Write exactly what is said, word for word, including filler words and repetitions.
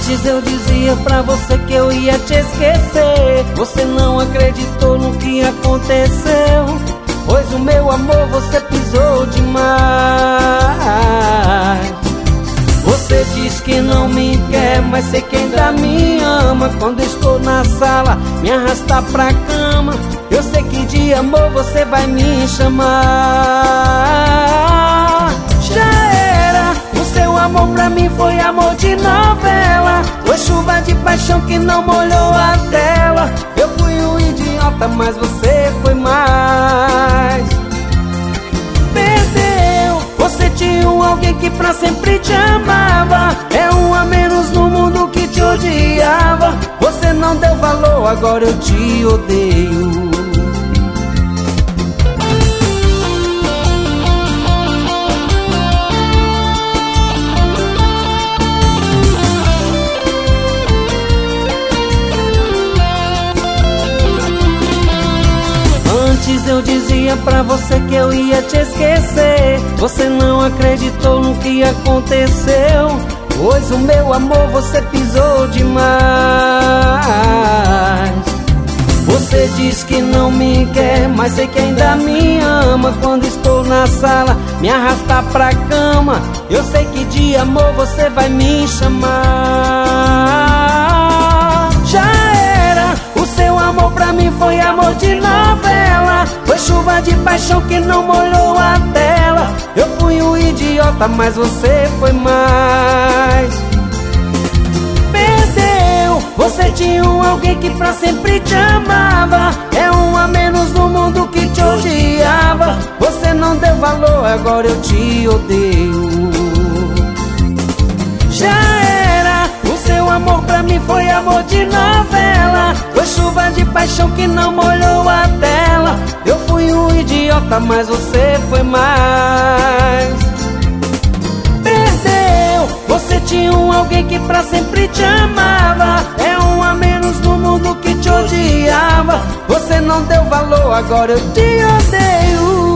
Antes eu dizia pra você que eu ia te esquecer. Você não acreditou no que aconteceu, pois o meu amor você pisou demais. Você diz que não me quer, mas sei que ainda me ama. Quando estou na sala, me arrasta pra cama. Eu sei que de amor você vai me chamar. Já era, o seu amor pra mim foi amor de novela. Foi chuva de paixão que não molhou a tela. Eu fui um idiota, mas você foi mais. Perdeu, você tinha um alguém que pra sempre te amava. É um a menos no mundo que te odiava. Você não deu valor, agora eu te odeio. Antes eu dizia pra você que eu ia te esquecer. Você não acreditou no que aconteceu, pois o meu amor você pisou demais. Você diz que não me quer, mas sei que ainda me ama. Quando estou na sala, me arrasta pra cama. Eu sei que de amor você vai me chamar. Já era, o seu amor pra mim foi amor de novela. Foi chuva de paixão que não molhou a tela. Eu fui um idiota, mas você foi mais. Perdeu, você tinha um alguém que pra sempre te amava. É um a menos no mundo que te odiava. Você não deu valor, agora eu te odeio. Já era, o seu amor pra mim foi amor de novela. Foi chuva de paixão que não molhou a tela. Eu fui um idiota, mas você foi mais. Perdeu, você tinha um alguém que pra sempre te amava. É um a menos no mundo que te odiava. Você não deu valor, agora eu te odeio.